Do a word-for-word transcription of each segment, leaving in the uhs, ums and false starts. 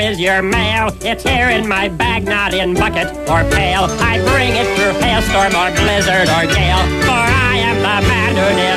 is your mail? It's here in my bag, not in bucket or pail. I bring it through hailstorm or blizzard or gale, for I am the man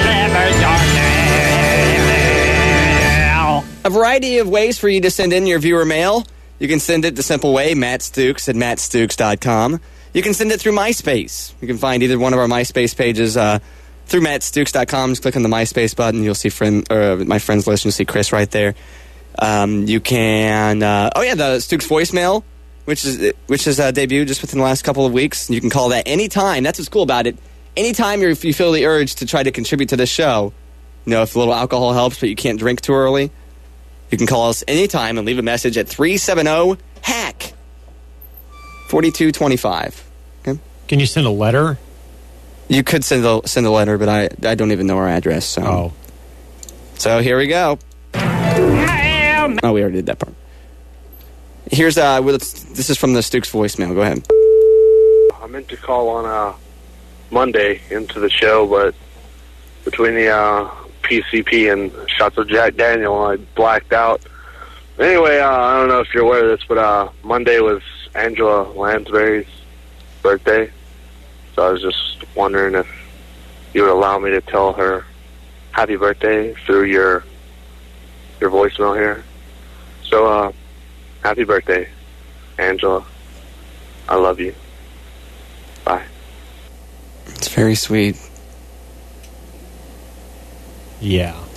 who delivers your mail. A variety of ways for you to send in your viewer mail. You can send it the simple way, Matt Stooks at matt stooks dot com. You can send it through MySpace. You can find either one of our MySpace pages uh, through matt stooks dot com. Just click on the MySpace button. You'll see friend, or my friends list. You'll see Chris right there. Um, you can, uh, oh yeah, the Stooks voicemail, which is which is uh, debuted just within the last couple of weeks. You can call that anytime. That's what's cool about it. Anytime you're, if you feel the urge to try to contribute to this show, you know, if a little alcohol helps, but you can't drink too early, you can call us anytime and leave a message at three seven zero hack forty-two twenty-five. Okay? Can you send a letter? You could send a, send a letter, but I, I don't even know our address. So. Oh. So here we go. Oh, we already did that part. Here's, uh, this is from the Stooks voicemail. Go ahead. I meant to call on uh, Monday into the show, but between the uh, P C P and shots of Jack Daniel, I blacked out. Anyway, uh, I don't know if you're aware of this, but uh, Monday was Angela Lansbury's birthday. So I was just wondering if you would allow me to tell her happy birthday through your your voicemail here. So, uh, happy birthday, Angela. I love you. Bye. It's very sweet. Yeah.